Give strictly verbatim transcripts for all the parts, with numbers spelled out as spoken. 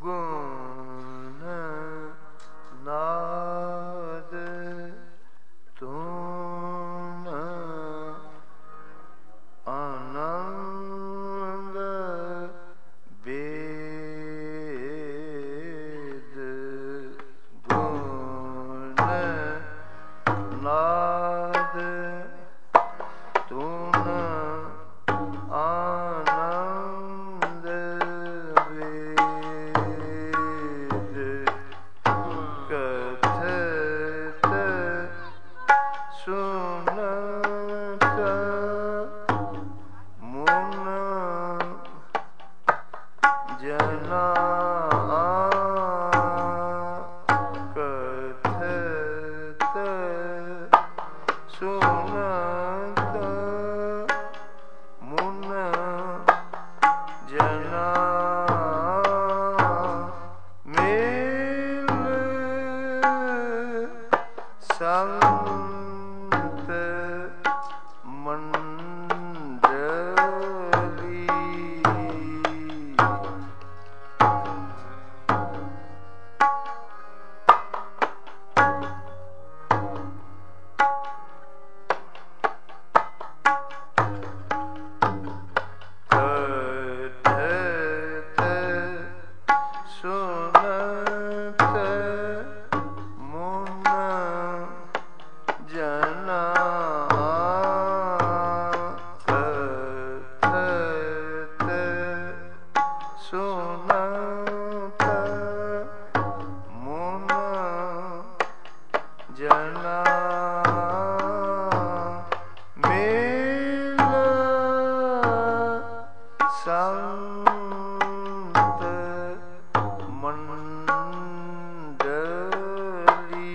ਗੁਣ ਨਾਦ ਤੂਨ ਆਨੰਦ ਵੇਦ ਗੁਣ ਨਾਦ ਤੂਨ ਆਨੰਦ ਵੇਦ ਕਥਿਤ ਸੁਨਤ ਮੁਨ ਜਨਾ ਕਥਿਤ ਸੁਨਤ ਮੁਨ ਜਨਾ ਮੇਲ ਸੰਤ ਮੰਡਲੀ ਸੁਨਤ ਮੁਨ ਜਨਾ ਕਥਿਤ ਸੁਨਤ ਮੁਨ ਜਨਾ ਮੇਲ ਸੰਤ ਮੰਡਲੀ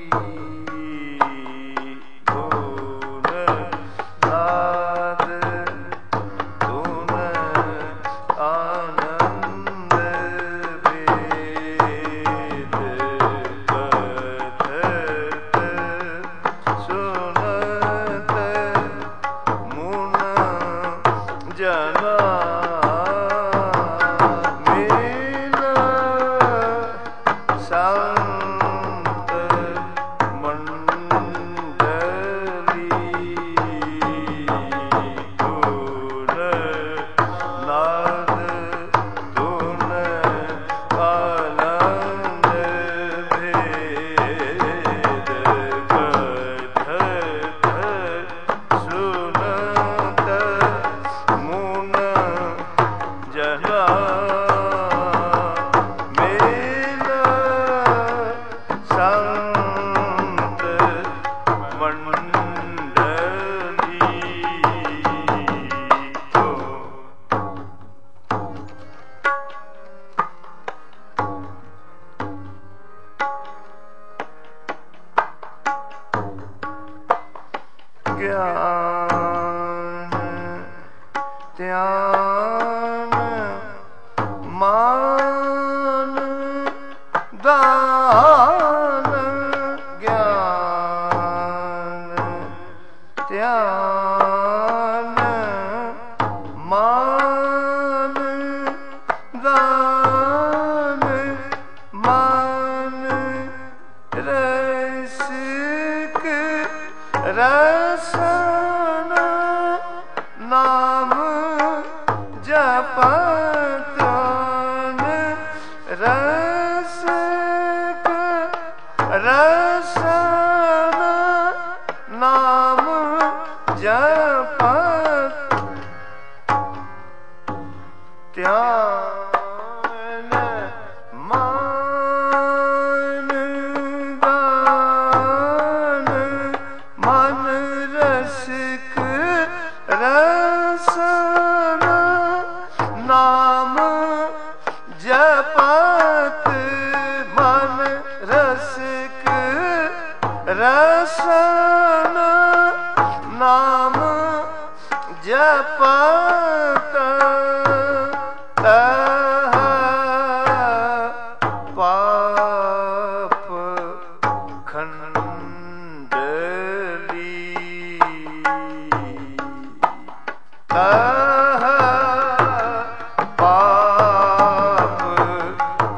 ਗੁਣ ਨਾਦ ਤੂਨ ਆਨੰਦ ਵੇਦ ਕਥਿਤ ਸੁਨਤ ਮੁਨ ਜਨਾ ਮੇਲ ਸੰਤ ਮੰਡਲੀ ਗੁਣ ਨਾਦ ਤੂਨ ਆਨੰਦ ਵੇਦ ਕਥਿਤ ਸੁਨਤ ਮੁਨ ਜਨਾ ਮੇਲ ਸੰਤ ਮੰਡਲੀ ਗਿਆਨ ਧਿਆਨ ਮਾਨ ਦਾਨ ਗਿਆਨ ਧਿਆਨ ਮਾਨ ਦਾਨ ਮਾਨ ਰਸਿਕ ਰਸਨ ਨਾਮ ਜਪਤ ਰਸਿਕ ਰਸਨ ਨਾਮ ਜਪਤ ਧਿਆਨ ਮਾਨ ਦਾਨ ਮਨ ਰਸਿਕ ਰਸਨ ਨਾਮ ਜਪਤ ਮਨ ਰਸਿਕ ਰਸਨ ਨਾਮ ਜਪਤ ਤਹ ਪਾਪ ਖੰਡਲੀ ਤਹ ਪਾਪ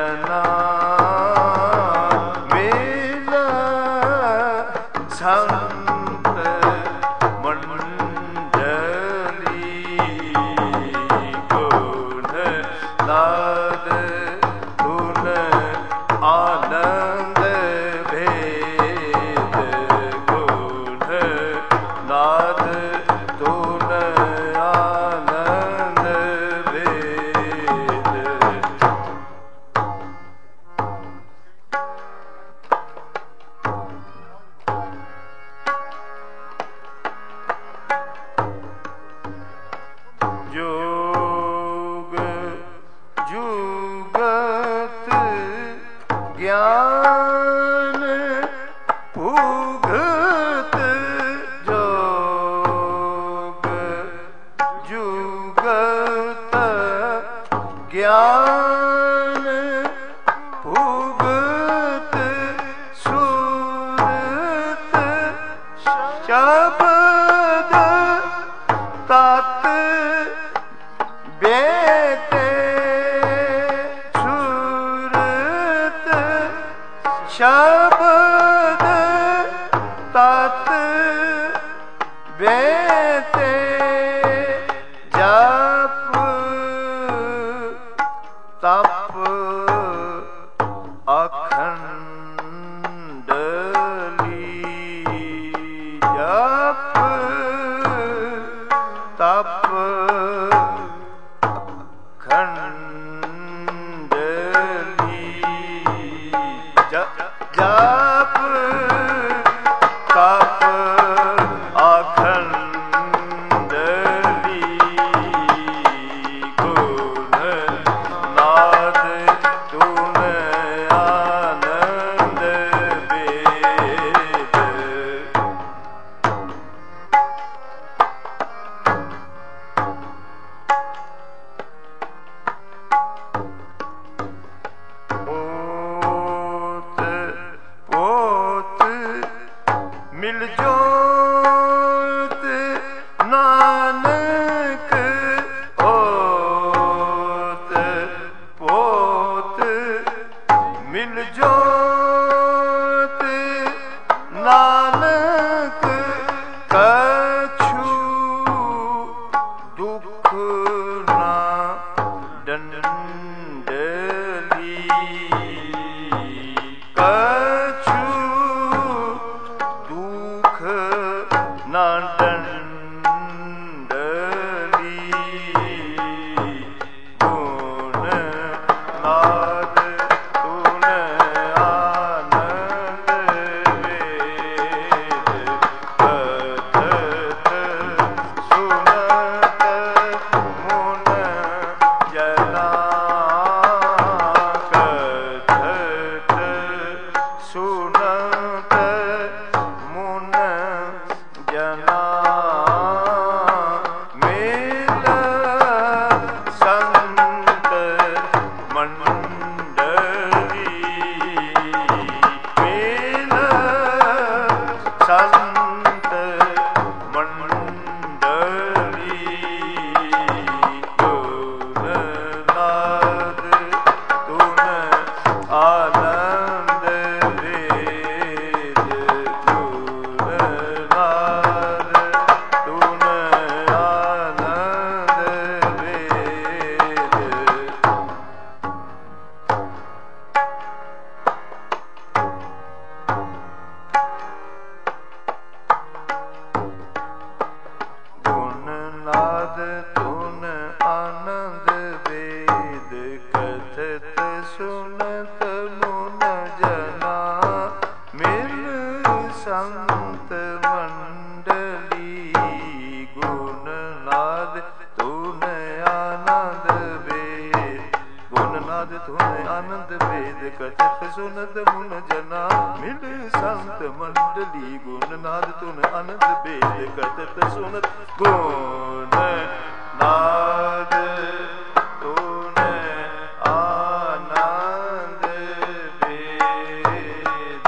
जना मिला संत मंडली गुण नाद धुन आनंद भेद गुण नाद धुन आनंद भेद। जोग जुगत ज्ञान भूगत जोग जुगत ज्ञान भूगत सूरत शब्द तत् बेते सूरत शब्द तत् बेते जप तप अखंडली जप तप खंडली जप तप अखंडली गुण नाद धुन आनंद वेद। पोत पोत मिल जोत नानक ओत पोत मिल जोत नानक कछु दुख ना डंडली कछु दुख ना डंडली गुण नाद धुन आनंद वेद कथत सुनत मुन जना कथत सुनत मुन जना मिल संत मंडली मिल संत मंडली गुण नाद धुन आनंद वेद गुण नाद धुन आनंद वेद। गुण नाद धुन आनंद वेद कथत सुनत मुन जना मिल संत मंडली गुण नाद धुन आनंद वेद गुण नाद धुन आनंद वेद कथत सुनत मुन जना मिल संत मंडली गुण नाद धुन आनंद वेद कथत सुनत गुण नाद धुन आनंद वेद।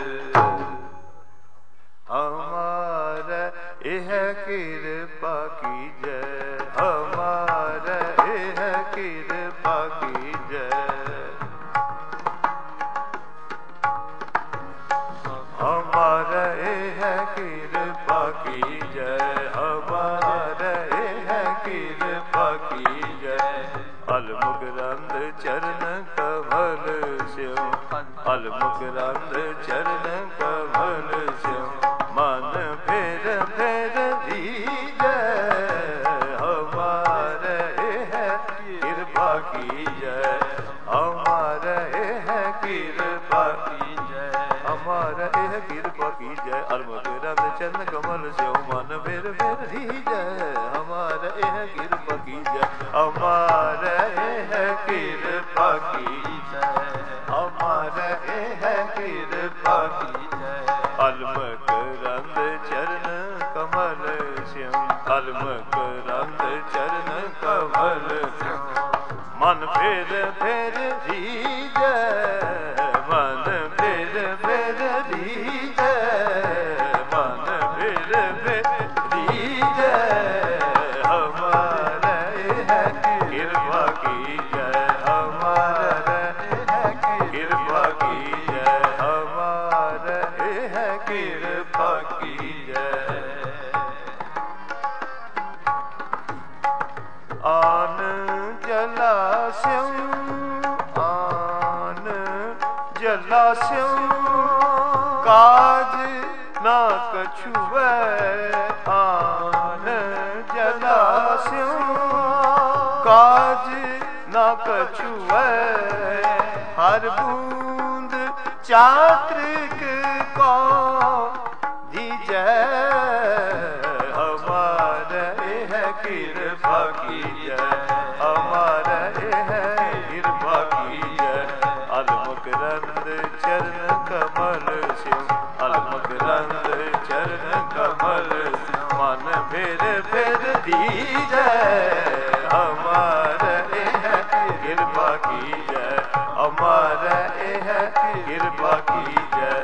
हमारा यह कृपा कीजय हमारा यह कृपा कीजय हमारे है कृपा कीजै। अलमुकरंद चरण कमल स्यो, अलमुकरंद चरण कमल स्यो, मन फिर फिर दीजै। हमारे है कृपा कीजै, हमारे है कृपा कीजै, हमारे है कृपा कीजै। अलमुकरंद चरण कमल स्यो, मन फिर फिर दीजै। हमारे है कृपा कीजै, हमारे है कृपा कीजै, हमारे है कृपा कीजै। अलमुकरंद चरण कमल स्यो, अलमुकरंद चरण कमल स्यो, मन फिर फिर दीजै। मन फिर फिर दीजै, मन फिर फिर दीजै। हमारे है कृपा कीजै, हमारे है कृपा कीजै, हमारे है कृपा कीजै। आन जलास्यों, आन जलास्यों, काज ना कछुवै। आन जलास्यों, काज ना कछुवै। हर बूंद चात्रिक को दीजै। हमारे है कृपा कीजै, हमारे है कृपा कीजै। अलमुकरंद चरण कमल स्यो, अलमुकरंद चरण कमल स्यो, मन फिर फिर दीजै। हमारे है कृपा कीजै, हमारे है कृपा कीजै।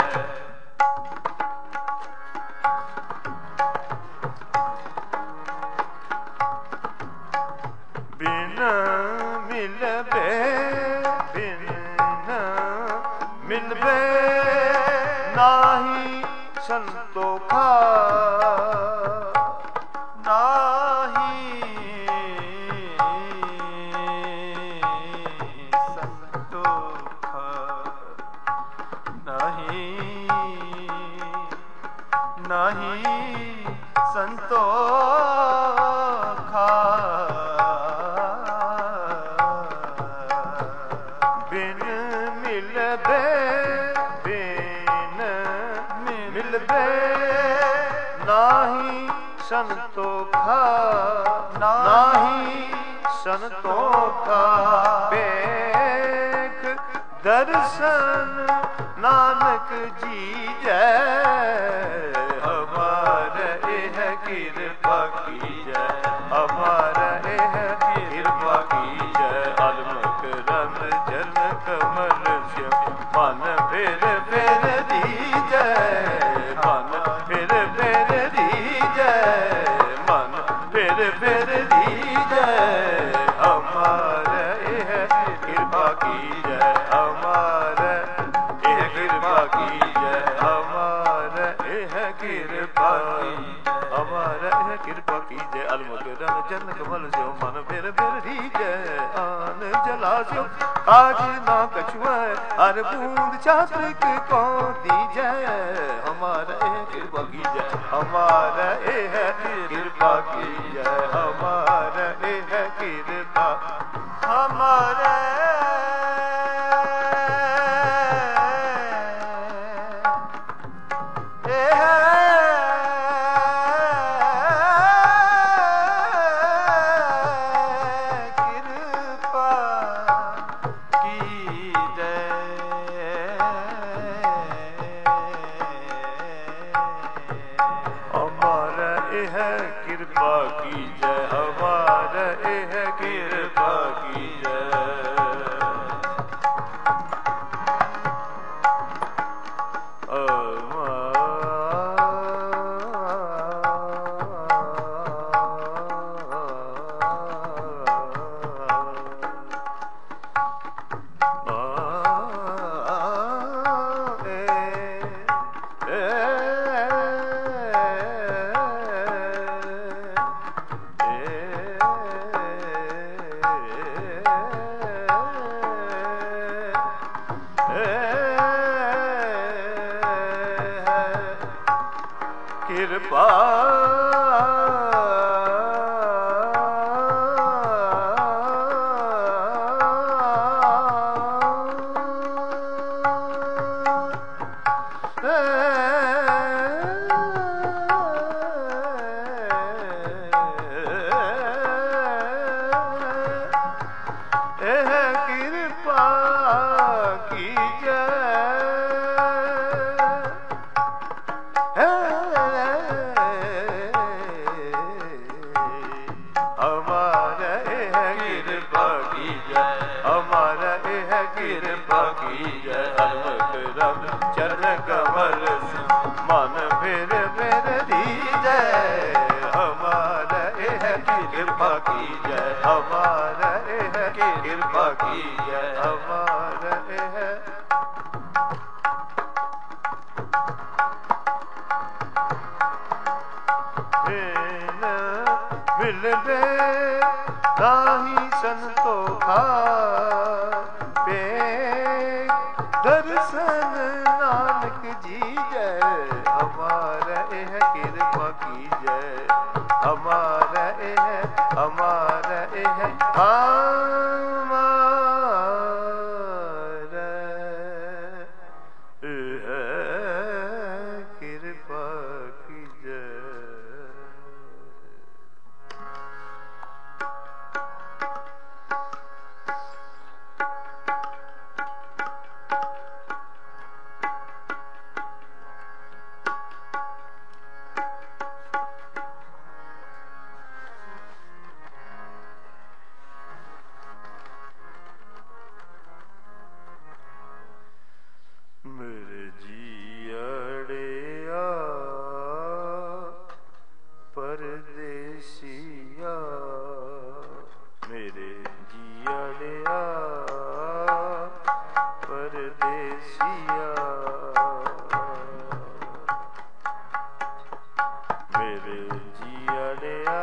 बिन मिलबे, बिन मिलबे नाही संतोखा। नाही संतोखा, नहीं नहीं संतोखा। बिन मिलबे, बिन मिलबे नाही संतोखा, नाही संतोखा। पेख दर्शन नानक जीजै। हमारे है कृपा कीजै, हमारे है कृपा कीजै। अलमुकरंद चरण कमल स्यो, मन फिर फिर दीजै। मन फिर फिर दीजै, मन फिर फिर दीजै। हमारे है कृपा कीजै, हमारे है कृपा कीजै, हमारे है कृपा कीजै, हमारे है कृपा कीजै। अलमुकरंद चरण कमल स्यो, मन फिर फिर दीजै। आन जलास्यो, काज ना कछुवै। हर बूंद चात्रिक को दीजै। हमारे है कृपा कीजै, हमारे है कृपा कीजै, हमारे है कृपा, हमारे है कृपा कीजै, हमारे है कृपा कीजै। ਕਿਰਪਾ ਕਿਰਪਾ ਕੀਜੈ ਹਰਮਤ ਰਬ ਚਰਨ ਕਮਲ ਮਨ ਫਿਰ ਫਿਰ ਦੀਜੈ ਹਮਾਰਾ ਇਹ ਕਿਰਪਾ ਕੀਜੈ ਹਮਾਰਾ ਇਹ ਕਿਰਪਾ ਕੀਜੈ ਹਮਾਰਾ ਇਹ ਮਿਲਦੇ ਤਾਹੀ ਸੰਤੋਖਾ दर्शन नानक जी जय हमारा यह कृपा की जय हमारा यह हमारा यह हमारा यह कृपा की जय। मेरे जियड़िया परदेसिया मेरे जियड़िया परदेसिया मेरे जियड़िया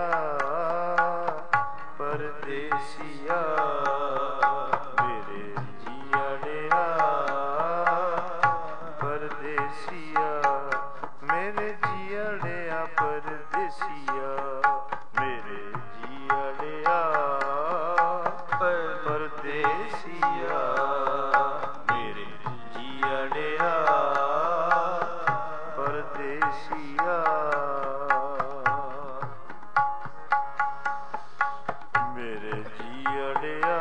परदेसिया मेरे जियड़िया परदेसिया मेरे जियड़िया परदेसिया मेरे जियड़िया परदेसिया मेरे जियड़िया परदेसिया मेरे जियड़िया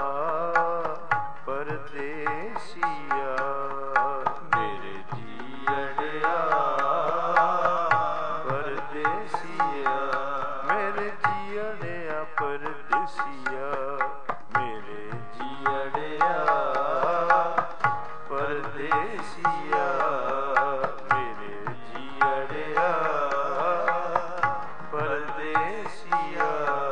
परदेसिया मेरे जियड़िया परदेसिया मेरे जियड़िया परदेसिया मेरे जियड़िया परदेसिया मेरे जियड़िया परदेसिया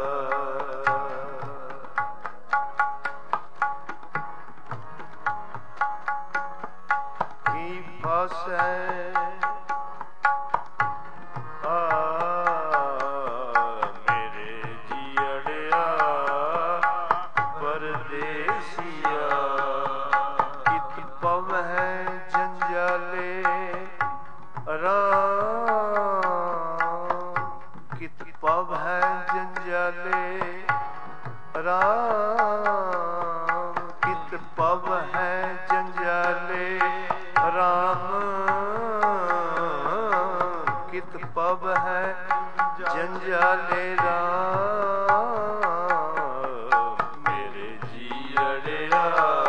की फसे आ मेरे जियड़िया परदेसिया कित पव है जंजाले राम कित पव है जंजाले राम कित पव है जंजाले राम कित पव है जंजाले राम मेरे जियड़िया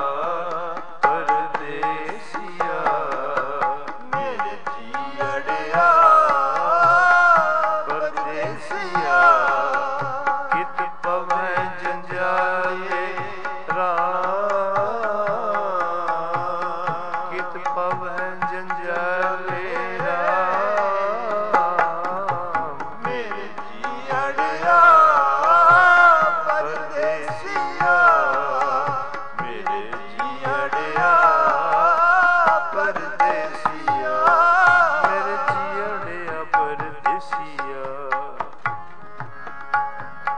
परदेसिया मेरे जियड़िया परदेसिया कित पव है जंजाले राम कित पव है जंजाले राम मेरे जियड़िया परदेसिया मेरे जियड़िया परदेसिया मेरे जियड़िया परदेसिया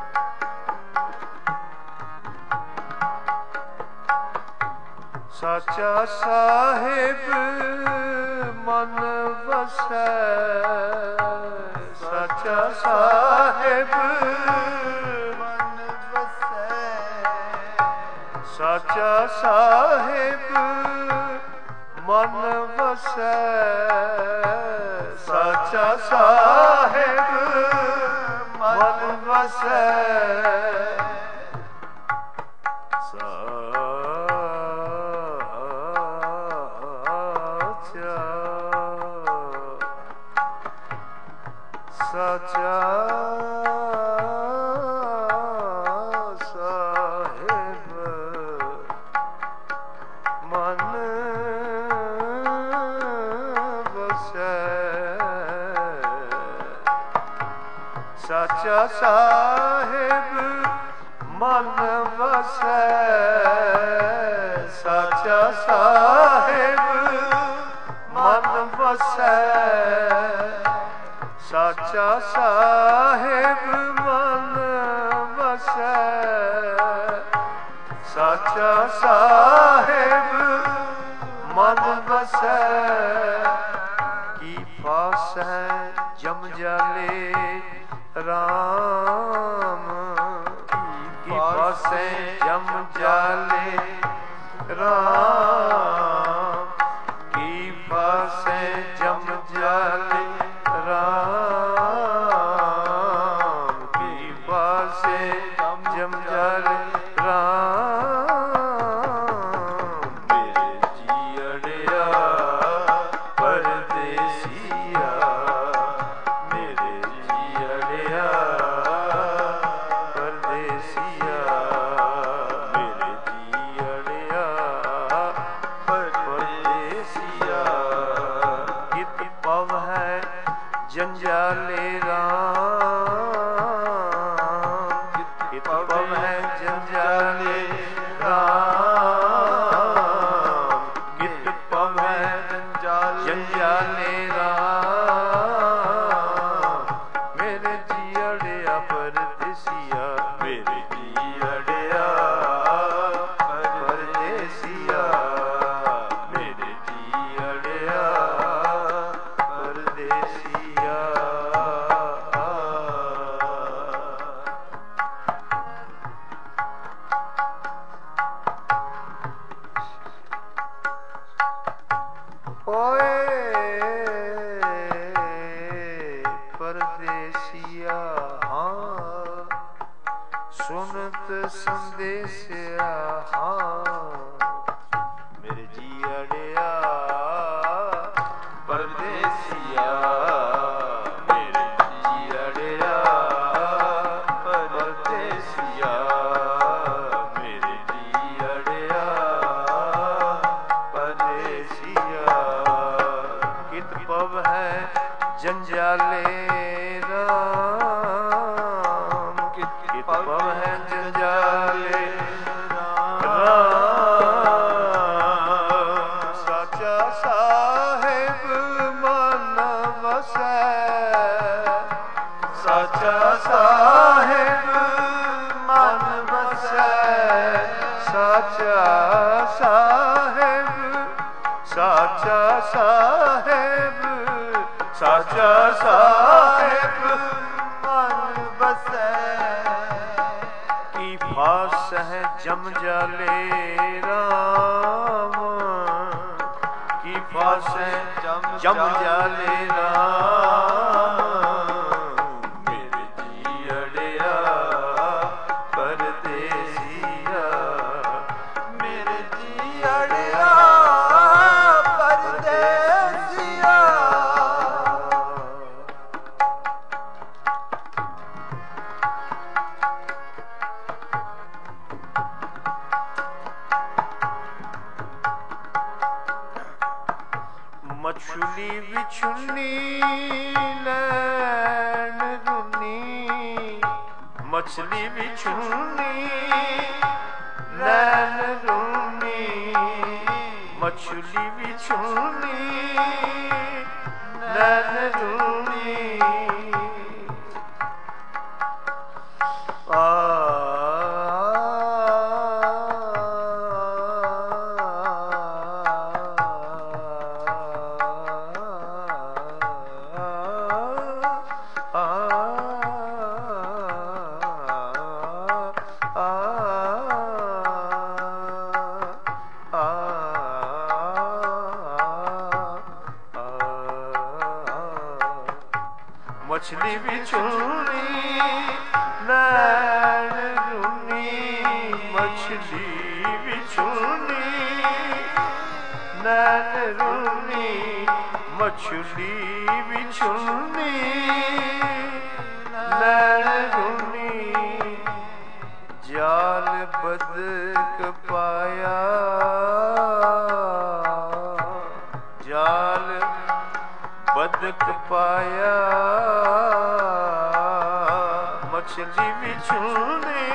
सच ਸਾਚਾ ਸਾਹਿਬ ਮਨ ਵਸੈ ਸਾਚਾ ਸਾਹਿਬ ਮਨ ਵਸੈ ਸਾਚਾ ਸਾਹਿਬ ਮਨ ਵਸੈ ਸਾਚਾ ਸਾਹਿਬ ਮਨ ਵਸੈ ਸਾਚਾ ਸਾਹਿਬ ਮਨ ਵਸੈ ਸਾਚਾ ਸਾਹਿਬ ਮਨ ਵਸੈ ਸਾਚਾ ਸਾਹਿਬ ਮਨ ਵਸੈ ਸਾਚਾ ਸਾਹਿਬ ਮਨ ਵਸੈ ਸਾਚਾ ਸਾਹਿਬ ਮਨ ਵਸੈ ਕੀ ਫਾਸੈ ਜਮ ਜਾਲੇ ਰਾਮ ਕੀ ਫਾਸੈ ਜਮ ਜਾਲੇ ਰਾਮ ਕੀ ਫਾਸੈ ਜਮ ਜਾਲੇ ਰਾਮ ਕੀ ਫਾਸੈ ਜਮ ਜਾਲੇ ਰਾਮ ਮੇਰੇ ਜੀਅੜਿਆ ਪਰਦੇਸੀਆ ਮੇਰੇ ਜੀਅੜਿਆ ਪਰਦੇਸੀਆ ਮੇਰੇ ਜੀਅੜਿਆ ਪਰਦੇਸੀਆ ਕਿਤ ਪਵ ਹੈ ਜੰਜਾਲੇ ਰਾਮ ਕਿਤ ਪਵ ਹੈ ਜੰਜਾਲੇ ਰਾਮ ਕਿਤ ਪਵ ਹੈ ਜੰਜਾਲੇ ਰਾਮ ਮੇਰੇ ਜੀਅੜਿਆ ਪਰਦੇਸੀਆ ਮੇਰੇ ਜੀਅੜਿਆ ਪਰਦੇਸੀਆ ਮੇਰੇ ਜੀਅੜਿਆ ਪਰਦੇਸੀਆ ਓਏ ਪਰਦੇਸੀਆ ਹਾਂ ਸੁਨਤ ਸੰਦੇਸਿਆ ਹਾਂ ਮੇਰੇ ਜੀਅੜਿਆ ਪਰਦੇਸੀਆ ਮੇਰੇ ਜੀਅੜਿਆ ਪਰਦੇਸੀਆ ਮੇਰੇ ਜੀਅੜਿਆ ਪਰਦੇਸੀਆ ਕਿਤ ਪਵ ਹੈ ਜੰਜਾਲੇ ਰਾਮ ਕਿਤ ਪਵ ਹੈ ਜੰਜਾਲੇ ਰਾਮ ਸਾਚਾ ਸਾਹਿਬ ਮਨ ਵਸੈ ਸਾਚਾ ਸਾਹਿਬ ਮਨ ਵਸੈ ਸਾਚਾ ਸਾਹਿਬ ਸਾਚਾ ਸਾਹਿਬ ਸਾਚਾ ਸਾਹਿਬ ਮਨ ਵਸੈ ਕੀ ਫਾਸ ਹੈ ਜਮ ਜਾਲੇ ਰਾਮ ਕੀ ਫਾਸ ਹੈ ਜਮ ਜਾਲੇ ਰਾਮ ਮੇਰੇ ਜੀਅੜਿਆ ਪਰਦੇਸੀਆ ਮੇਰੇ ਜੀਅੜਿਆ ਪਰਦੇਸੀਆ ਮਛਲੀ ਵਿਛੁੰਨੀ ਲੈਣ ਰੁਨੀ ਮਛਲੀ ਵਿਛੁੰਨੀ ਲੈਣ ਰੁਨੀ ਮਛਲੀ ਵਿਛੁੰਨੀ ਲੈਣ ਰੁਨੀ ਆ ਮਛਲੀ ਵਿਛੁੰਨੀ ਨੈਣ ਰੁਨੀ ਮਛਲੀ ਵਿਛੁੰਨੀ ਨੈਣ ਰੁਨੀ ਮਛਲੀ ਵਿਛੁੰਨੀ ਨੈਣ ਰੁਨੀ ਜਾਲ ਬਦਕ ਪਾਇਆ ਜਾਲ ਬਦਕ ਪਾਇਆ ਮਛਲੀ ਵਿਛੁੰਨੀ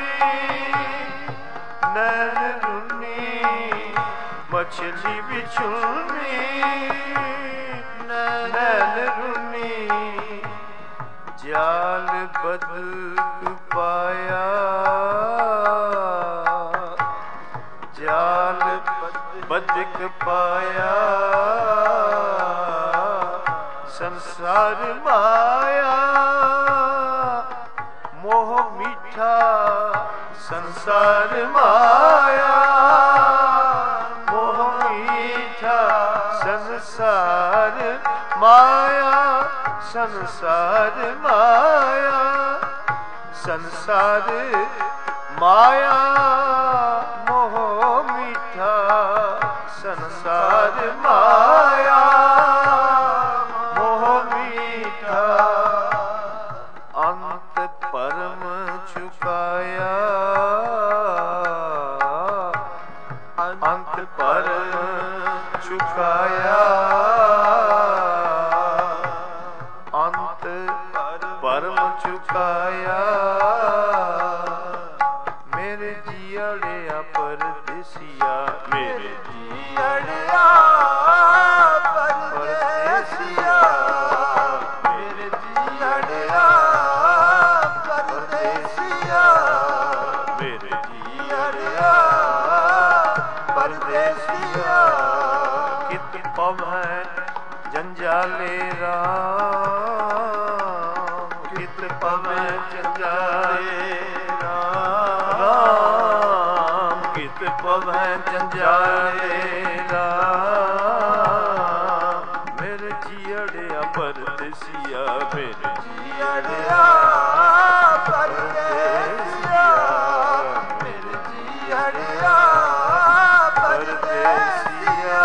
ਨੈਣ ਰੁਨੀ ਮਛਲੀ ਵਿਛੁੰਨੀ ਨੈਣ ਰੁਨੀ ਜਾਲ ਬਦਕ ਪਾਇਆ ਜਾਲ ਬਦਕ ਪਾਇਆ ਸੰਸਾਰ ਮਾਇਆ ਮੋਹ ਮੀਠਾ ਸੰਸਾਰ ਮਾਇਆ ਮੋਹ ਮੀਠਾ ਸੰਸਾਰ ਮਾਇਆ ਸੰਸਾਰ ਮਾਇਆ ਸੰਸਾਰ ਮਾਇਆ ਮੋਹ ਮੀਠਾ ਸੰਸਾਰ ਮਾਇਆ ਮੋਹ ਮੀਠਾ ਅੰਤ ਪਰਮ ਚੁਕਾਇਆ ਅੰਤ ਪਰਮ ਚੁਕਾਇਆ ਅੰਤ ਪਰਮ ਚੁਕਾਇਆ ਮੇਰੇ ਜੀੜਿਆ ਪਰਦੇਸੀਆ ਮੇਰੇ ਜੀੜਿਆ ਪਰਦੇਸੀਆ ਮੇਰੇ ਜੀੜਿਆ ਪਰਦੇਸੀਆ ਮੇਰੇ ਜੀੜਿਆ ਪਰਦੇਸੀਆ ਕਿਤ ਪਵੈ ਜੰਜਾਲੇ ਰਾਮ ਕਿਤ ਪਵੈ ਜੰਜਾਲੇ ਰਾਮ ਕਿਤ ਪਵੈ ਜੰਜਾਲੇ ਰਾਮ ਮੇਰੇ ਜੀੜਿਆ ਪਰਦੇਸੀਆ ਮੇਰੇ ਜੀੜਿਆ ਪਰਦੇਸੀਆ ਮੇਰੇ ਜੀੜਿਆ ਪਰਦੇਸੀਆ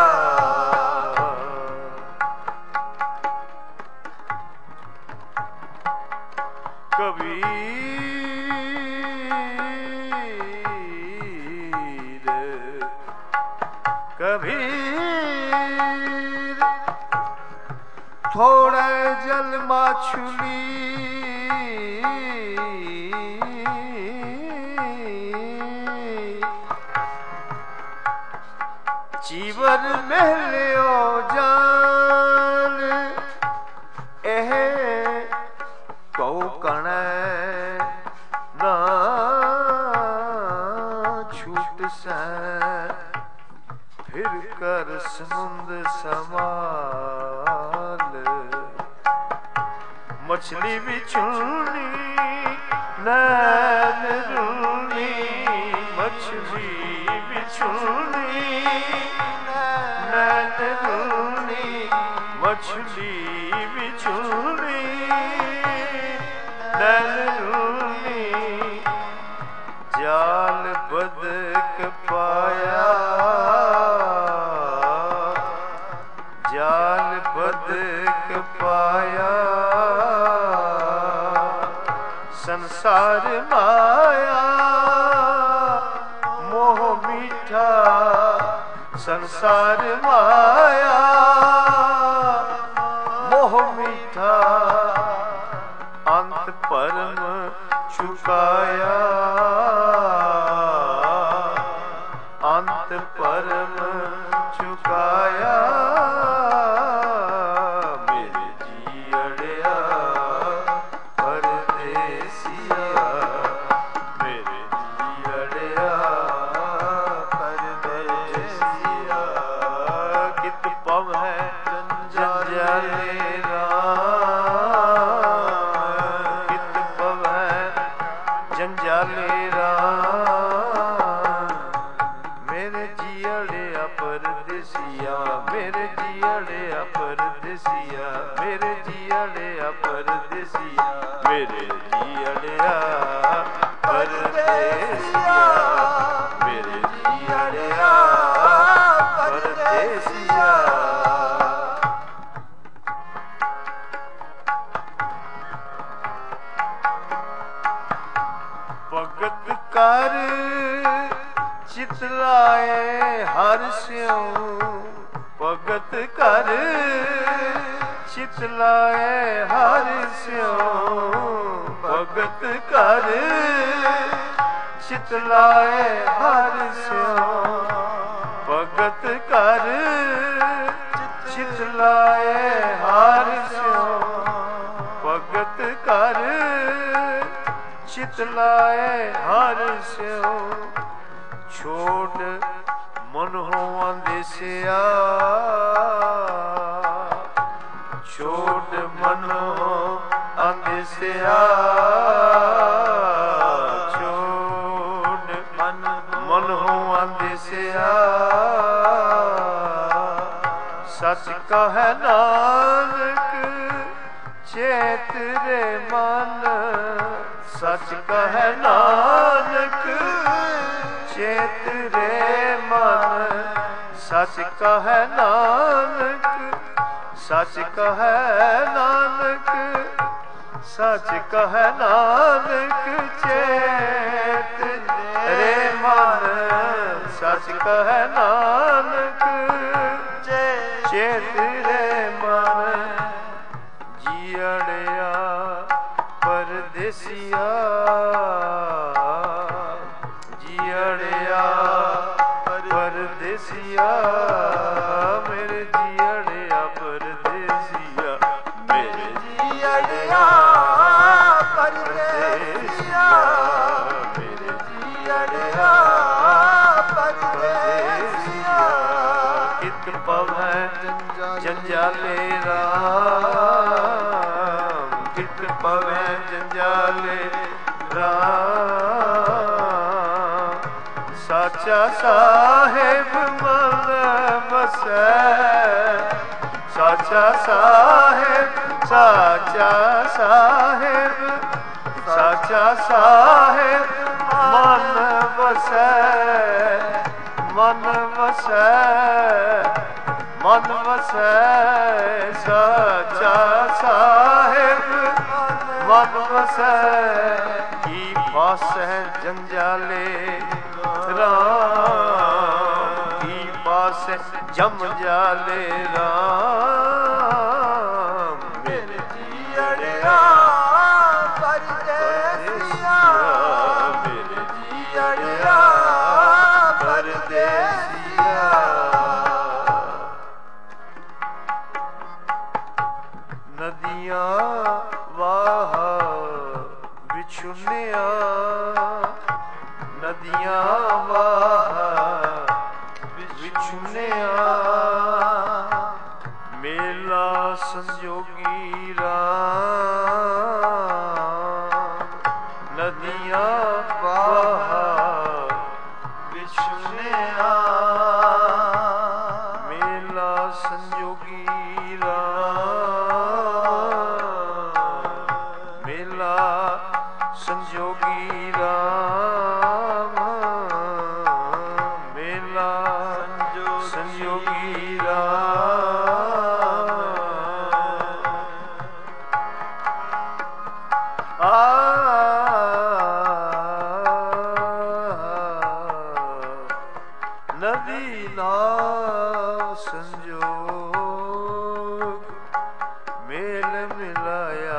ਕਬੀਰ ਕਬੀਰ ਥੋੜਾ ਜਲ ਮਾਛਲੀ ਜੀਵਨ ਮਹਿਲਿਓ ਜਾਨ ਇਹ ਕਉ ਕਣ ਨਾ ਛੂਟ ਸੈ ਫਿਰ ਕਰ ਸਮੁੰਦ ਸਮਾਲ ਮਛਲੀ ਵਿਛੁੰਨੀ ਨੈਣ ਰੁਨੀ ਮਛਲੀ ਵਿਛੁੰਨੀ ਨੈਣ ਰੁਨੀ ਮਛਲੀ ਵਿਛੁੰਨੀ ਨੈਣ ਰੁਨੀ ਜਾਲ ਬਦਕ ਪਾਇਆ ਜਾਲ ਬਦਕ ਪਾਇਆ ਸੰਸਾਰ ਮਾਇਆ ਮੋਹ ਮੀਠਾ ਸੰਸਾਰ ਮਾਇਆ ਮੋਹ ਮੀਠਾ ਅੰਤ ਪਰਮ ਚੁਕਾਇਆ ਅੰਤ ਪਰਮ ਚੁਕਾਇਆ ਮੇਰੇ ਜੀੜਿਆ ਪਰਦੇਸੀਆ ਮੇਰੇ ਜੀੜਿਆ ਪਰਦੇਸੀਆ ਕਿਤ ਪਵੈ ਜੰਜਾਲੇ ਰਾਮ ਮੇਰੇ ਜੀੜਿਆ ਪਰਦੇਸੀਆ ਮੇਰੇ ਜੀੜਿਆ ਪਰਦੇਸੀਆ ਮੇਰੇ ਜੀੜਿਆ ਪਰਦੇਸੀਆ ਮੇਰੇ ਜੀੜਿਆ ਪਰਦੇਸੀਆ ਭਗਤ ਕਰ ਚਿਤ ਲਾਏ ਹਰਿ ਸਿਉ ਭਗਤ ਕਰ ਚਿਤ ਲਾਏ ਹਰਿ ਸਿਉ ਭਗਤ ਕਰ ਚਿਤ ਲਾਏ ਹਰਿ ਸਿਉ ਭਗਤ ਕਰ ਚਿਤ ਲਾਏ ਹਰਿ ਸਿਉ ਭਗਤ ਕਰ ਚਿਤ ਲਾਏ ਹਰਿ ਸਿਉ ਛੋਟ ਮਨ ਹੋ ਅੰਦੇਸਿਆ ਛੋਟ ਮਨ ਹੋ ਅੰਦੇਸਿਆ ਛੋਟ ਮਨ ਮਨ ਹੋ ਅੰਦੇਸਿਆ ਸੱਚ ਕਹੈ ਨਾਨਕ ਚੇਤ ਰੇ ਮਨ ਸੱਚ ਕਹੈ ਨਾਨਕ ਚੇਤ ਰੇ ਮਨ ਸੱਚ ਕਹੈ ਨਾਨਕ ਸੱਚ ਕਹੈ ਨਾਨਕ ਸੱਚ ਕਹੈ ਨਾਨਕ ਚੇਤ ਰੇ ਮਨ ਸੱਚ ਕਹੈ ਨਾਨਕ ਚੇਤ ਰੇ ਮਨ ਜੀੜਿਆ ਪਰਦੇਸੀਆ ਜੀੜਿਆ ਪਰਦੇਸੀਆ ਮੇਰੇ ਜੀੜਿਆ ਪਰਦੇਸੀਆ ਮੇਰੇ ਜੀੜਿਆ ਪਰਦੇਸੀਆ ਮੇਰੇ ਜੀੜਿਆ ਪਰਦੇਸੀਆ ਕਿਤ ਪਵੈ ਜੰਜਾਲੇ ਰਾਮ ਕਿਤ ਪਵੈ ਜੰਜਾਲੇ ਰਾਮ ਸਾਚਾ ਸਾਹਿਬ ਮਨ ਵਸੈ ਸਾਚਾ ਸਾਹਿਬ ਸਾਚਾ ਸਾਹਿਬ ਸਾਚਾ ਸਾਹਿਬ ਮਨ ਵਸੈ ਮਨ ਵਸੈ ਮਨ ਵਸੈ ਸਾਚਾ ਸਾਹਿਬ ਮਨ ਵਸੈ ਕੀ ਪਾਸੈ ਜੰਜਾਲੇ ਰਾਮ ਕੀ ਪਾਸੈ ਜਮ ਜਾਲੇ ਰਾਮ ਮੇਰੇ ਜੀੜਿਆ ਪਰਦੇਸੀਆ ਮੇਰੇ ਜੀੜਿਆ ਪਰਦੇਸੀਆ ਨਦੀਆਂ ਵਾਹ ਵਿਛੁੰਨਿਆ ਨਦੀਆਂ ਵਾਹ ਵਿਛੁੰਨਿਆ ਮੇਲਾ ਸੰਜੋਗੀ ਰਾਮ ਨਦੀਆਂ ਵਾਹ ਵਿਛੁੰਨਿਆ ਮੇਲਾ ਸੰਜੋਗੀ ਰਾਮ ਮੇਲਾ ਸੰਜੋਗੀ ਰਾਮ ਮੇਲਾ ਸੰਜੋਗੀ ਰਾਮ ਆ ਨਦੀ ਨਾਵ ਸੰਜੋਗ ਮੇਲ ਮਿਲਾਇਆ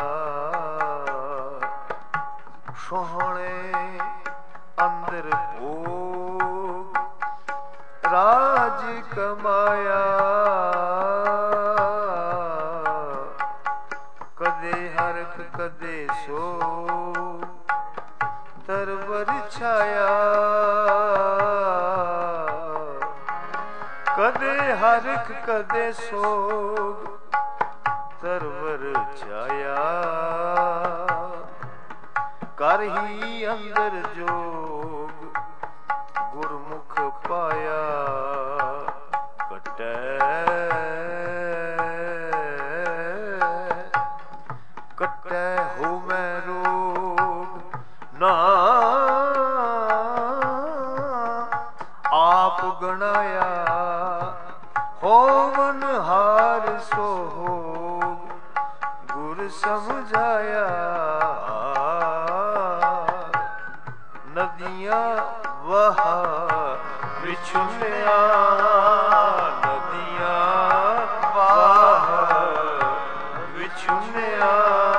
ਸੋਹਣੇ ਅੰਦਰ ਭੋਗ ਰਾਜ ਕਮਾਇਆ ਕਦੇ ਹਰਖ ਕਦੇ ਸੋ ਤਰਵਰ ਛਾਇਆ ਕਦੇ ਹਰਖ ਕਦੇ ਸੋਗ ਤਰਵਰ ਛਾਇਆ ਕਰ ਹੀ ਅੰਦਰ ਜੋਗ ਗੁਰਮੁਖ ਪਾਇਆ ਕਟ ਕਟੈ ਕਟੈ ਹੋਵੈ ਰੋਗ ਨਾ ਆਪ ਗਣਾਇਆ ਹੋਵਨ ਹਾਰ ਸੋਗ ਗੁਰ ਸਮਝਾਇਆ ਨਦੀਆਂ ਵਹਾ ਵਿਛੁੰਨਿਆ ਨਦੀਆਂ ਵਹਾ ਵਿਛੁੰਨਿਆ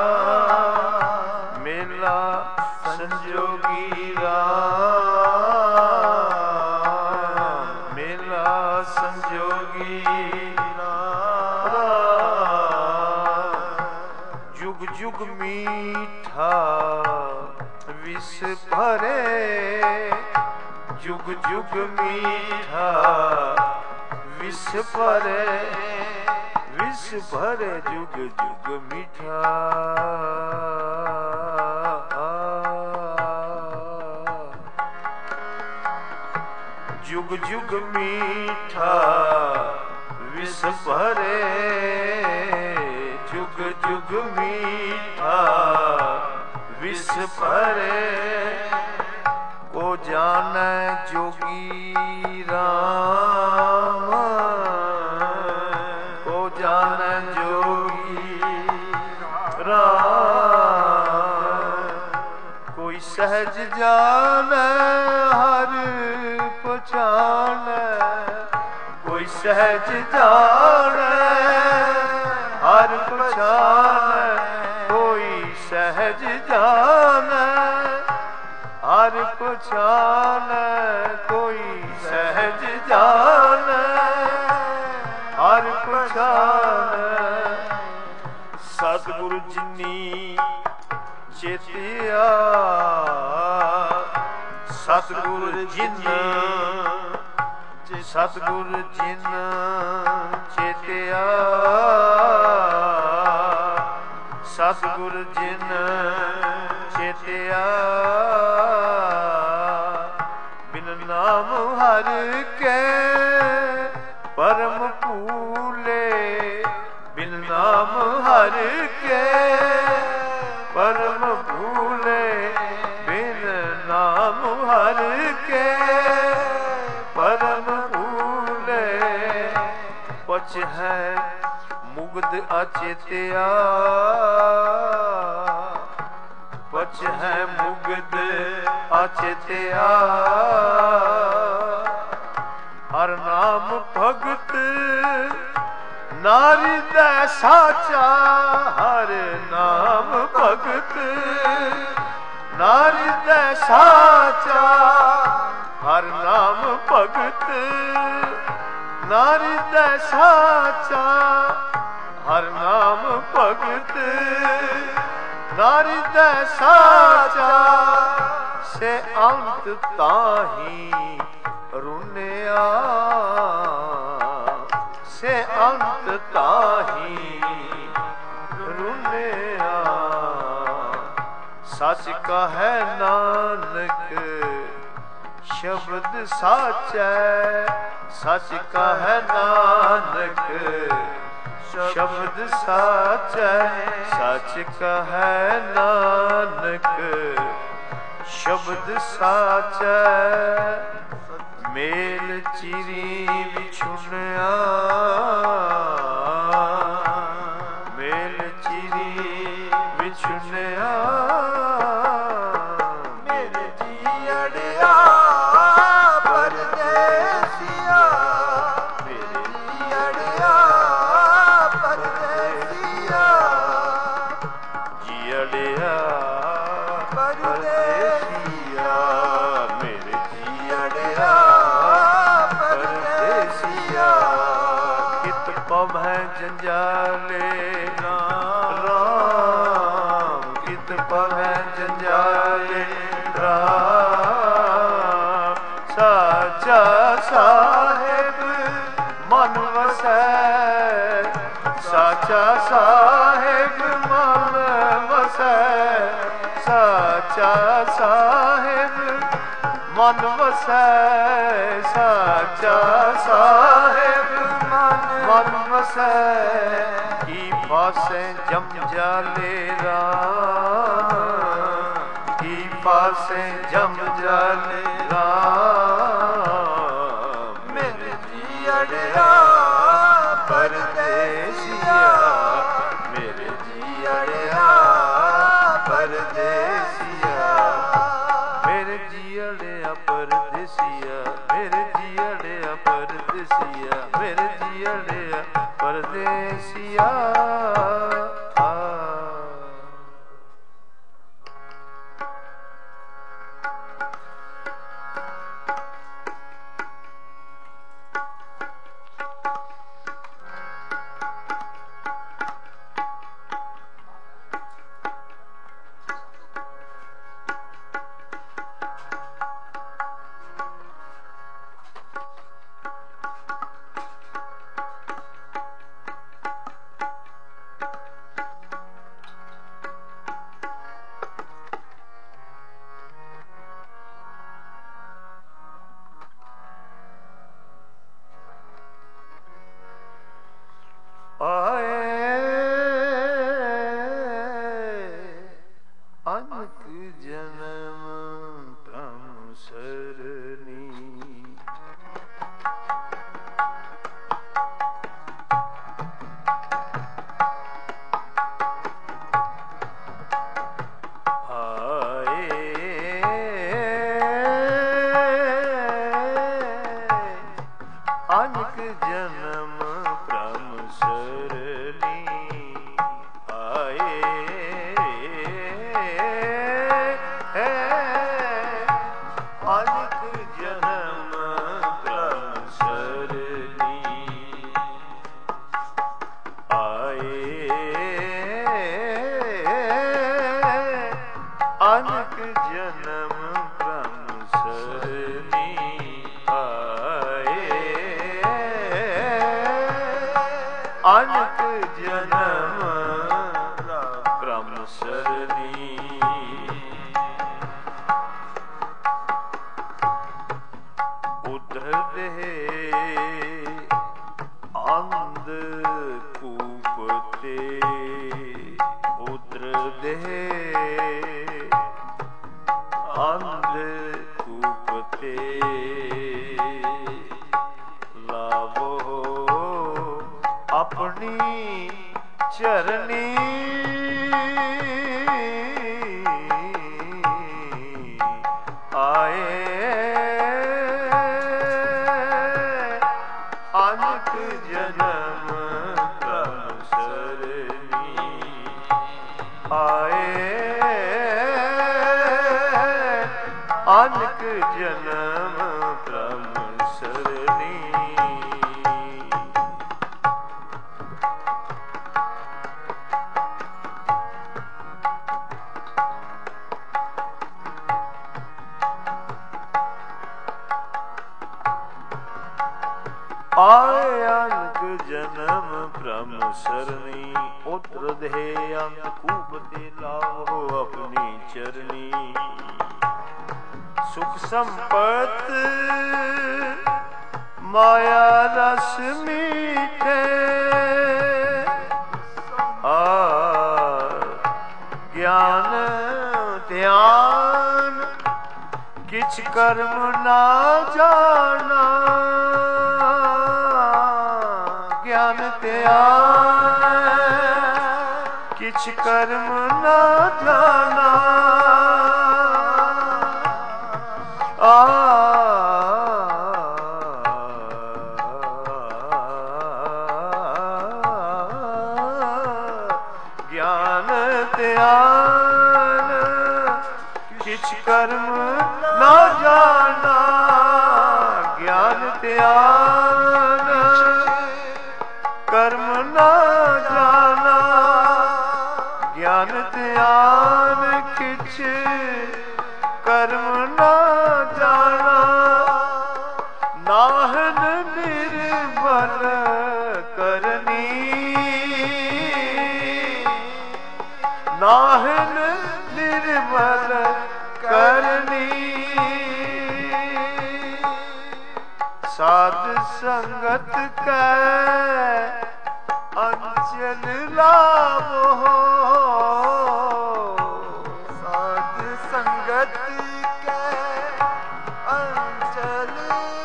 ਮੇਲਾ ਸੰਜੋਗੀ ਰਾਮ ਮੇਲਾ ਸੰਜੋਗੀ ਰਾਮ ਜੁਗ ਜੁਗ ਮੀਠਾ ਵਿਸ ਭਰੇ ਜੁਗ ਜੁਗ ਮੀਠਾ ਵਿਸ ਭਰੇ ਵਿਸ ਭਰੇ ਜੁਗ ਜੁਗ ਮੀਠਾ ਜੁਗ ਜੁਗ ਮੀਠਾ ਵਿਸ ਭਰੇ ਜੁਗ ਜੁਗ ਮੀਠਾ ਵਿਸ ਭਰੇ ਕੋ ਜਾਣੈ ਜੋਗੀ ਰਾਮ ਕੋ ਜਾਣੈ ਜੋਗੀ ਰਾਮ ਕੋਈ ਸਹਿਜ ਜਾਣੈ ਹਰ ਪਛਾਣੈ ਕੋਈ ਸਹਿਜ ਜਾਣੈ ਹਰ ਪਛਾਣੈ ਕੋਈ ਸਹਿਜ ਜਾਣੈ ਹਰ ਪਛਾਣੈ ਕੋਈ ਸਹਿਜ ਜਾਣੈ ਹਰ ਪਛਾਣੈ ਸਤਿਗੁਰੂ ਜਿਨੀ ਚੇਤਿਆ ਸਤਿਗੁਰੂ ਜਿਨ ਸਤਿਗੁਰੂ ਜਿਨ ਚੇਤਿਆ ਸਤਿਗੁਰੂ ਜਿਨ ਚੇਤਿਆ ਬਿਨ ਨਾਮ ਹਰ ਕੇ ਪਰਮ ਭੂਲੇ ਬਿਨ ਨਾਮ ਹਰ ਕੇ ਪਰਮ ਭੂਲੇ ਬਿਨ ਨਾਮ ਹਰ ਕੇ ਪਰਮ ਭੂਲੇ ਪਛ ਹੈ ਮੁਗਧ ਅਚੇਤਿਆ ਪਛ ਹੈ ਮੁਗਧ ਅਚੇਤਿਆ ਹਰ ਨਾਮ ਭਗਤ ਨਾਰੀ ਦਾ ਸਾਚਾ ਹਰ ਨਾਮ ਭਗਤ ਨਾਰੀ ਦਾ ਸਾਚਾ ਹਰ ਨਾਮ ਭਗਤ ਨਾਰੀ ਦਾ ਸਾਚਾ ਹਰ ਨਾਮ ਭਗਤ ਨਾਰੀ ਦਾ ਸਾਚਾ ਸੇ ਅੰਤ ਤਾਹੀ ਰੁਨਿਆ ਸੇ ਅੰਤ ਤਾਹੀ ਰੁਨਿਆ ਸੱਚ ਕਹੈ ਨਾਨਕ ਸ਼ਬਦ ਸਾਚੈ ਸੱਚ ਕਹੈ ਨਾਨਕ ਸ਼ਬਦ ਸਾਚੈ ਸੱਚ ਕਹੈ ਨਾਨਕ ਸ਼ਬਦ ਸਾਚੈ ਮੇਲ ਚਿਰੀ ਵਿਛੁਨਿਆ ਮੇਲ ਚਿਰੀ ਵਿਛੁਨਿਆ ਮੇਰੇ ਜੀਅੜਿਆ ਪਰਦੇਸੀਆ ਮੇਰੇ ਜੀਅੜਿਆ ਪਰਦੇਸੀਆ ਜੀਅੜਿਆ ਪਰਦੇਸੀਆ ਮੇਰੇ ਜੀਅੜਿਆ ਪਰਦੇਸੀਆ ਕਿਤ ਪਵੈ ਜੰਜਾਲੇ ਰਾਮ ਕਿਤ ਪਵੈ ਜੰਜਾਲੇ ਰਾਮ ਸਾਚਾ ਸਾਹਿਬ ਮਨ ਵਸੈ ਸਾਚਾ ਸਾਹਿਬ ਮਨ ਵਸੈ ਸਾਚਾ ਸਾਹਿਬ ਮਨ ਵਸੈ ਸਾਚਾ ਸਾਹਿਬ ਵਸੈ ਕੀ ਪਾਸੈ ਜਮ ਜਾਲੇ ਰਾਮ ਕੀ ਪਾਸੈ ਜਮ ਜਾਲੇ ਰਾਮ ਮੇਰੇ ਜੀਅੜਿਆ ਪਰਦੇਸੀਆ ਮੇਰੇ ਜੀਅੜਿਆ ਪਰਦੇਸੀਆ ਮੇਰੇ ਜੀਅੜਿਆ ਪਰਦੇਸੀਆ ਮੇਰੇ ਜੀਅੜਿਆ ਪਰਦੇਸੀਆ ਮੇਰੇ ਜੀਅੜਿਆ ਪਰਦੇਸੀਆ ਸੰਗਤ ਕੈ ਅੰਚਲ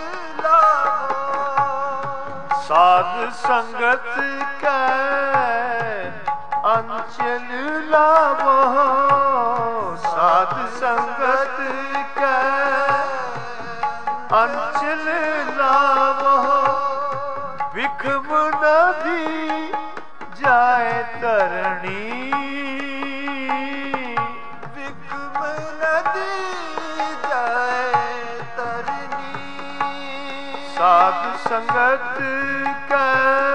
ਲਾਵੋ। ਸਾਧ ਸੰਗਤ ਕੈ ਅੰਚਲ ਲਾਵੋ। ਸਾਧ ਸੰਗਤ ਕੈ ਅੰਚਲ ਲਾਵੋ। ਵਿਖਮ ਨਦੀ ਜਾਏ ਤਰਣੀ। ਵਿਖਮ ਨਦੀ ਜਾਏ ਤਰਨੀ। ਸਾਧ ਸੰਗਤ ਕੈ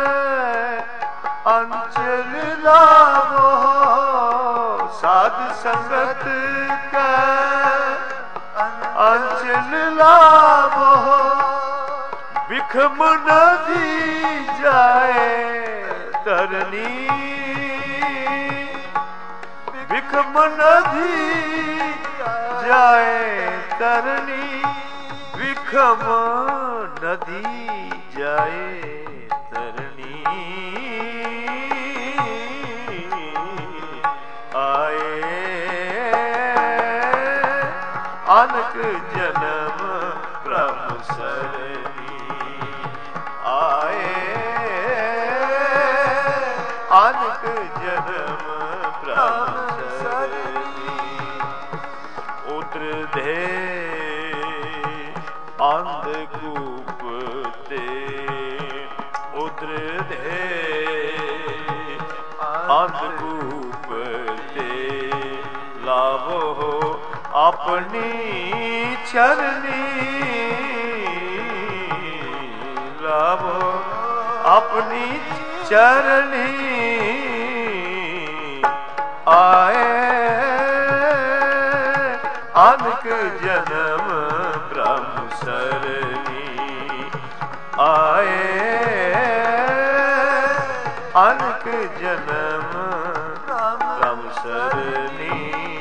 ਅੰਚਲ ਲਾਵੋ। ਸਾਧ ਸੰਗਤ ਕੈ ਅੰਚਲ ਲਾਵੋ। ਵਿਖਮ ਨਦੀ ਜਾਏ ਤਰਨੀ। ਵਿਖਮ ਨਦੀ ਜਾਏ ਤਰਨੀ। ਵਿਖਮ ਨਦੀ ਜਾਏ ਤਰਨੀ। ਆਏ ਅਨਕ ਜਨਮ ਪ੍ਰਭ ਸਰਨੀ। ਆਏ ਅਨਕ ਜਨਮ ਪ੍ਰਭ ਸਰਨੀ। ਉਤਰ ਦੇ ਅੰਧਕੂਪ ਤੇ। ਉਤਰ ਦੇ ਅੰਧਕੂਪ ਤੇ ਲਾਵੋ ਆਪਣੀ ਚਰਨੀ। ਲਾਵੋ ਆਪਣੀ ਚਰਨੀ। ਆਏ ਅਨਕ ਜਨਮ ਬ੍ਰਹਮ ਸਰਨੀ। ਆਏ ਅਨਕ ਜਨਮ ਬ੍ਰਹਮ ਸਰਨੀ।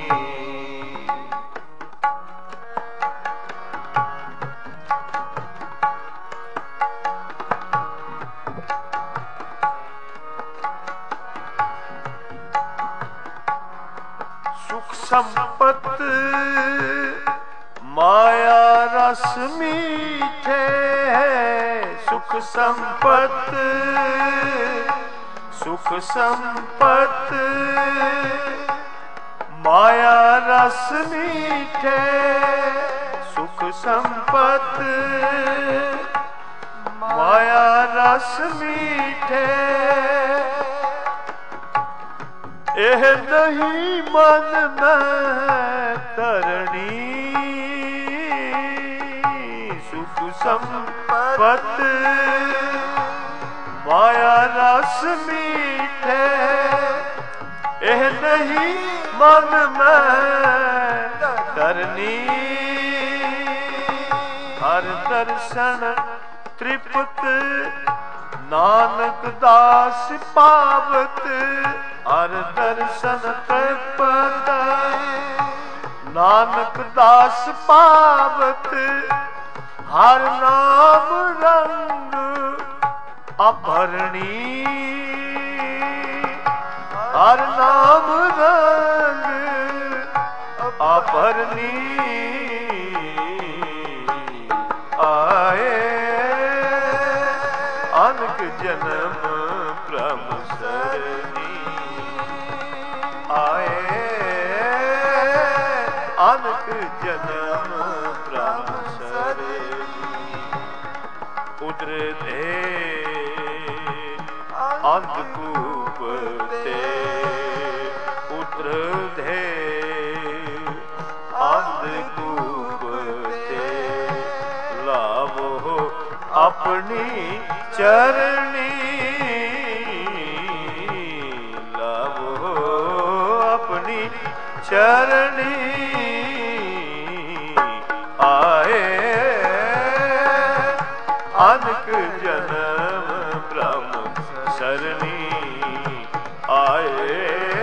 ਸੁਖ ਸੰਪਤ ਮਾਇਆ ਰਸ ਮੀਠੇ। ਸੁਖ ਸੰਪਤ ਸੁਖ ਸੰਪਤ ਮਾਇਆ ਰਸ ਮੀਠੇ। ਸੁਖ ਸੰਪਤ ਮਾਇਆ ਰਸ ਮੀਠੇ। ਇਹ ਨਹੀਂ ਮਨ ਮੈਂ ਧਰਣੀ। ਸੁਖ ਸੰਪਤ ਮਾਇਆ ਰਸ ਮੀਠੇ। ਇਹ ਨਹੀਂ ਮਨ ਮੈਂ ਧਰਣੀ। ਹਰ ਦਰਸ਼ਨ ਤ੍ਰਿਪਤ ਨਾਨਕ ਦਾਸ ਪਾਵਤ। ਹਰ ਦਰਸ਼ਨ ਤ੍ਰਿਪਤ ਨਾਨਕ ਦਾਸ ਪਾਵਤ। ਹਰ ਨਾਮ ਰੰਗ ਅਭਰਣੀ। ਹਰ ਨਾਮ ਰੰਗ ਅਭਰਣੀ। ਆਏ ਅਨਕ ਜਨਮ ਪ੍ਰਭ ਸਰਨੀ। ਆਏ ਅਨਕ ਜਨਮ ਪ੍ਰਭ ਸਰਨੀ। ਉਦਰ ਦੇ ਅੰਧਕੂਪ ਤੇ। ਉਦਰ ਦੇ ਅੰਧਕੂਪ ਤੇ ਲਾਵੋ ਆਪਣੀ ਚਰਣੀ। ਲਾਵੋ ਆਪਣੀ ਚਰਣੀ। ਆਏ ਅਨਕ ਜਨਮ ਬ੍ਰਹਮ ਸਰਨੀ। ਆਏ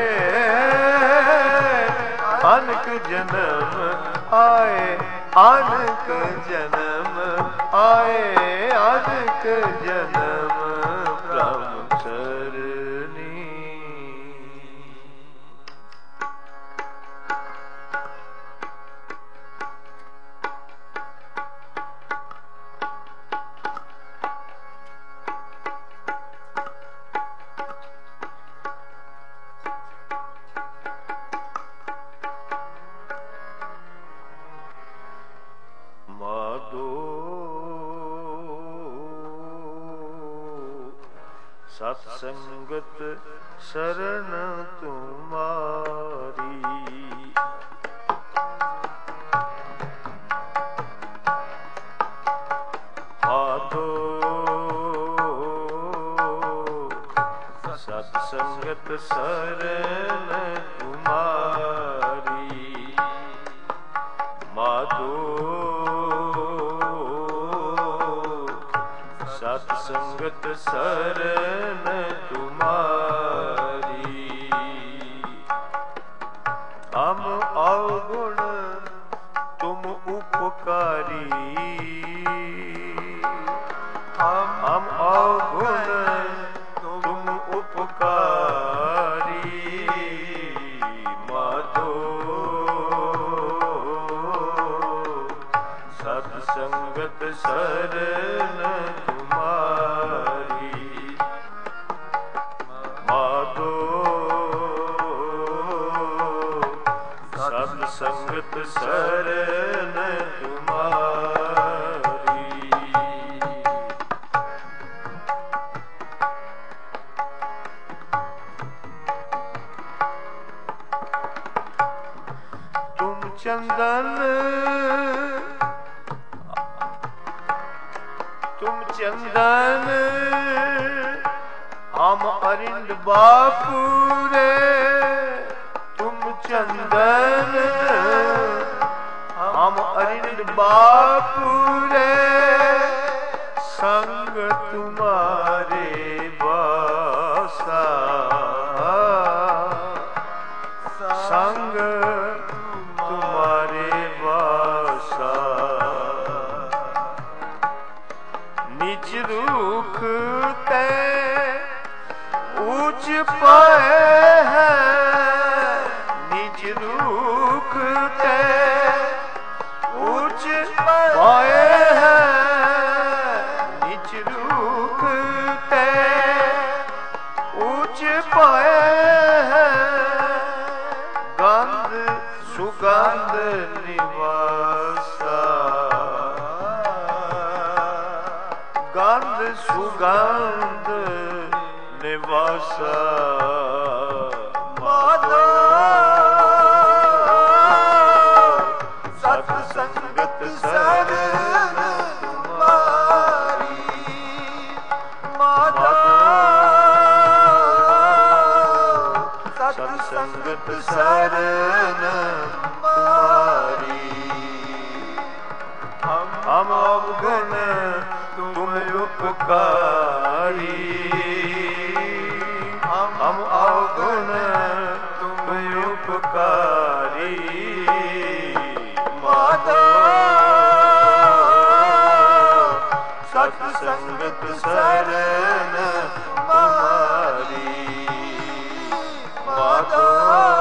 ਅਨਕ ਜਨਮ। ਆਏ ਅਨਕ ਜਨਮ। ਆਏ ਅਨਕ ਜਨਮ ਬ੍ਰਹਮ ਸਰਨੀ। ਸਤ ਸੰਗਤ ਸ਼ਰਨ ਤੁਮਾਰੀ। ਮਾਧੋ ਸਤ ਸੰਗਤ ਸ਼ਰਨ ਤੁਮਾਰੀ। ਮਾਧੋ ਸਤ ਸੰਗਤ ਸ਼ਰਨ ਤੁਮਾਰੀ। ਹਮ ਅਵਗੁਣ ਤੁਮ ਉਪਕਾਰੀ। ਹਮ ਹਮ ਅਵਗੁਣ ਤੁਮ ਉਪਕਾਰੀ। ਮਾਧੋ ਸਤ ਸੰਗਤ ਸ਼ਰਨ ਤੁਮਾਰੀ। ਮਾਧੋ ਸਤ ਸੰਗਤ ਸ਼ਰਨ ਤੁਮਾਰੀ। ਤੁਮ ਚੰਦਨ तुम चंदन हम अरिंद बापूरे। तुम चंदन हम अरिंद बापूरे। संग तुम्हारे बासा। संग तुम्हारे बासा। निज रूख ते ऊंच पाए हैं। निज रूख ते ऊंच पाए हैं। निज रूख ते ऊंच पाए हैं। गंध सुगंध निवासा। गंध सुगंध निवासा। माधो सत संगत शरण तुम्हारी। माधो सत संगत शरण तुम्हारी। हम हम अवगुण तुम उपकारी। हम हम अवगुण तुम उपकारी। माधो सत संगत शरण तुम्हारी। माधो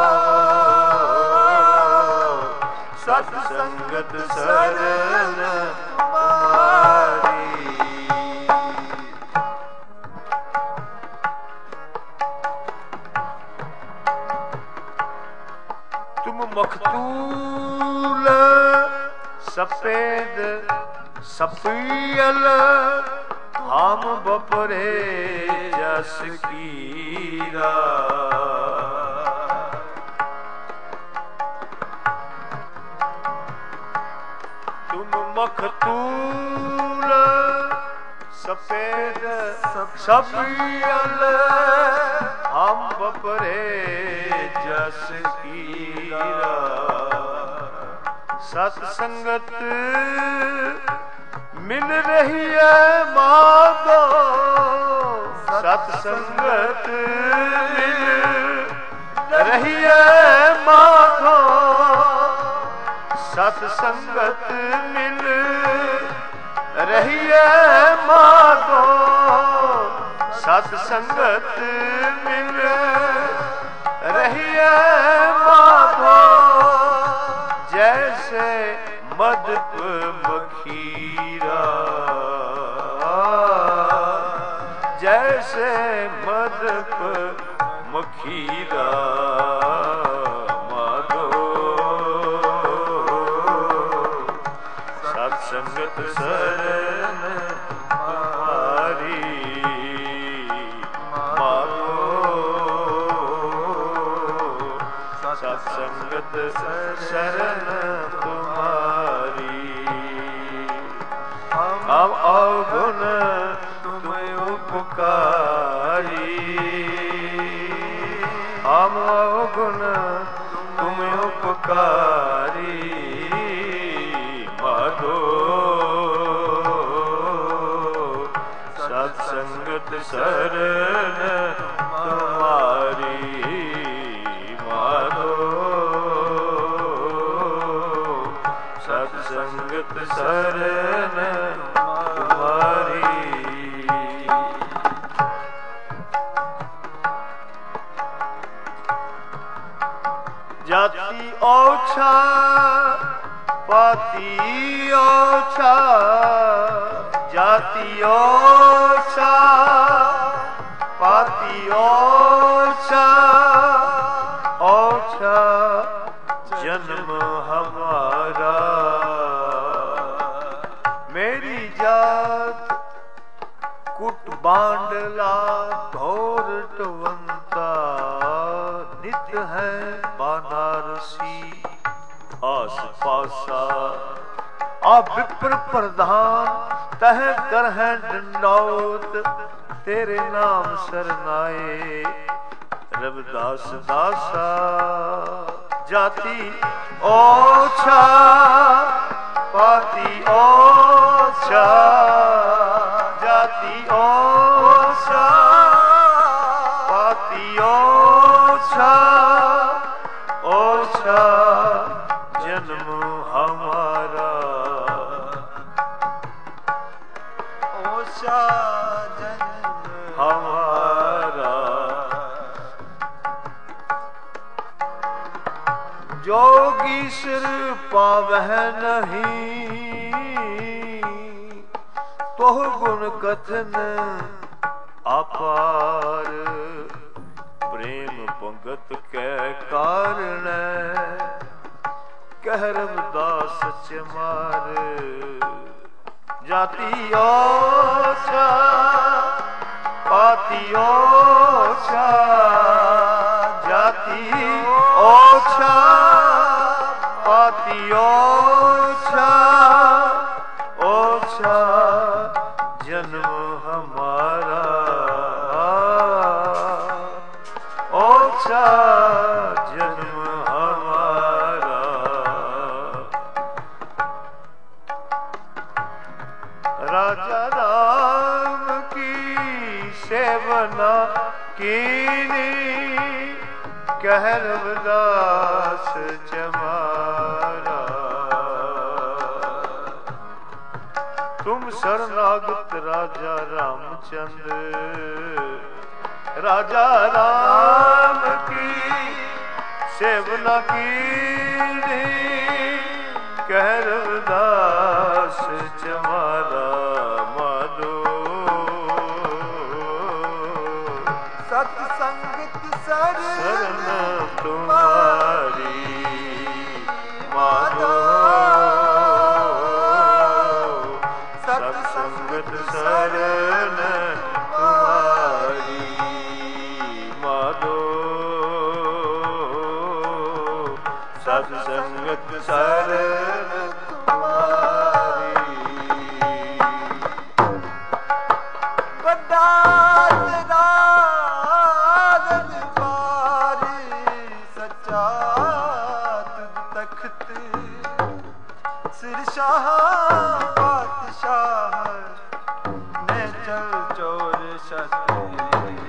सत संगत शरण तुम्हारी। तुम मखतूल सफेद सफियल। हम बपरे जस कीरा। तुम मखतूल सफेद सफियल। हम बपरे जस कीरा। सत संगत मिल रही है माधो। सत संगत मिल रही है माधो। सत संगत मिल रही है माधो। सत संगत मिल रही है माधो। जैसे मधुप मखीरा। जैसे मधुप मखीरा। माधो सत संगत शरण तुम्हारी। सत संगत शरण तुम्हारी। हम अवगुण तुम उपकारी, हम अवगुण तुम उपकारी। माधो सत्संगत शरण तुम्हारी। माधो सत्संगत शरण तुम्हारी। जाति ओछा पाती ओछा, जाति ओछा पाती ओछा, ओछा जन्म हमारा। मेरी जात कुट बांडला घोरटवंता, नित है बनारसी आस पासा। आप विप्र प्रधान तह कर है डंडौत, तेरे नाम सरनाए रविदास दासा। जाति ओछा पाती ओछा, जाति ओछा पाती ओछा, ओछा जन्म हमारा। ओछा जन्म हमारा। जोगी सिर पावह नहीं, तोह गुण कथन अपार। प्रेम पंगत कै कारण, कह रविदास चमार। जाति ओछा पाती ओछा, जाति ओछा पाती ओछा, ओछा जन्म हमारा। ओछा जन्म हमारा। राजा राम की सेवना कीनी, कह रविदास चमारा। तुम शरणागत राजा रामचंद्र, राजा राम की सेवना कीनी, कह रविदास चमारा। माधो सत्संगत शरण तुम्हारी। माधो सत्संगत शरण तुम्हारी। माधो सत्संगत शरण तुम्हारी। बड़ा तेरा दरबार सच्चा, तुझ तख्त सिर शाह बादशाह ने चल चोर शस्त्र।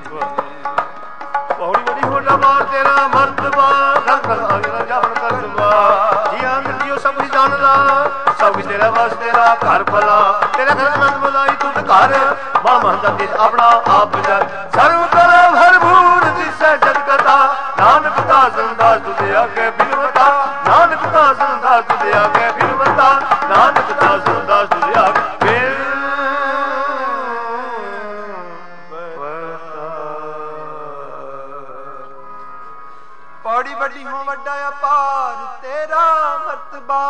बड़ी बड़ी होला मार तेरा मर्तबा, रंग रंग आगे जावन करतबा। जिया मिट्टियों सब कुछ जान ला, सब कुछ तेरा बस तेरा घर भला। तेरा घर नंद बुलाई तुझ घर, मां महंदा तेज अपना आप जग। सर्व कला भरपूर दिशा जग कथा, नानक दास दास तुझे आगे बिलवता। नानक दास दास तुझे आगे बिलवता, नानक दास दास तुझे आगे बिलवता। पौड़ी बड़ी हो वड्डा अपार तेरा मर्तबा,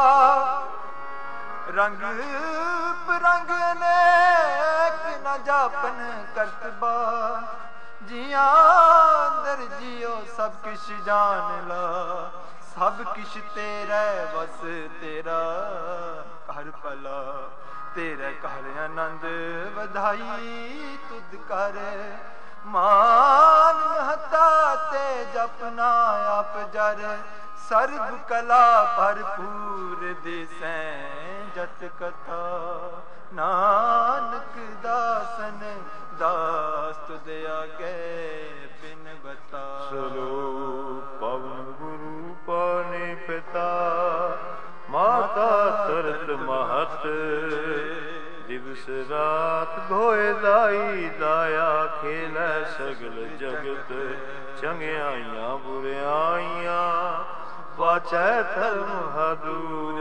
रंग बिरंग अनेक न जापन करतबा। जिया अंदर जियो सब किश जान ला, ਸਭ ਕਿਛ ਤੇਰਾ ਵਸ ਤੇਰਾ ਘਰ ਭਲਾ ਤੇਰੇ ਘਰ ਆਨੰਦ ਵਧਾਈ ਤੁਧ ਕਰ ਮਾਨ ਮਹਤਾ ਤੇ ਜਪਨਾ ਆਪ ਜਰ ਸਰਬ ਕਲਾ ਭਰਪੂਰ ਦਿਸੈ ਜਤ ਕਥਾ ਨਾਨਕ ਦਾਸਨ ਦਾਸ ਤੁਧ ਆਗੇ ਬਿਨ ਬਤਾ ਸਲੋਕ ਪਵਨ ਗੁਰੂ ਪਾਣੀ ਪਿਤਾ ਮਾਤਾ ਤਰਤ ਮਹਤ ਦਿਵਸ ਰਾਤ ਧੋਏ ਦਾਈ ਦਾਇਆ ਖੇਲੈ ਸਗਲ ਜਗਤ ਚੰਗਿਆਈਆਂ ਬੁਰਿਆਈਆਂ ਵਾਚੈ ਧਰਮ ਹਦੂਰ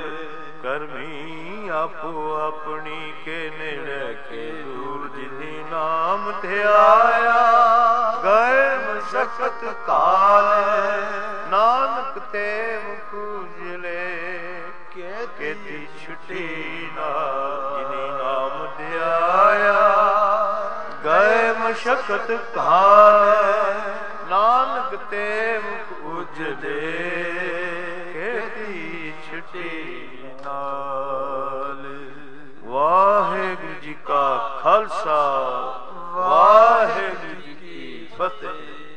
ਕਰਮੀ ਆਪੋ ਆਪਣੀ ਕੇ ਨੇੜੇ ਕੇ ਦੂਰ ਜਿਨੀ ਨਾਮ ਧਿਆਇਆ ਗਏ ਮਸਕਤ ਕਾਲ ਨਾਨਕ ਤੇ ਮੁਖ ਉਜਲੇ ਕੇਤੀ ਛੁਟੀ ਨਾ ਜਿਨੀ ਨਾਮ ਧਿਆਇਆ ਗਏ ਮਸਕਤ ਕਾਲ ਨਾਨਕ ਤੇ ਮੁਖ ਉਜਲੇ ਕੇਤੀ ਛੁਟੀ ਨਾਲ। ਵਾਹਿਗੁਰੂ ਜੀ ਕਾ ਖਾਲਸਾ ਵਾਹਿਗੁਰੂ ਜੀ ਕੀ ਫਤਿਹ।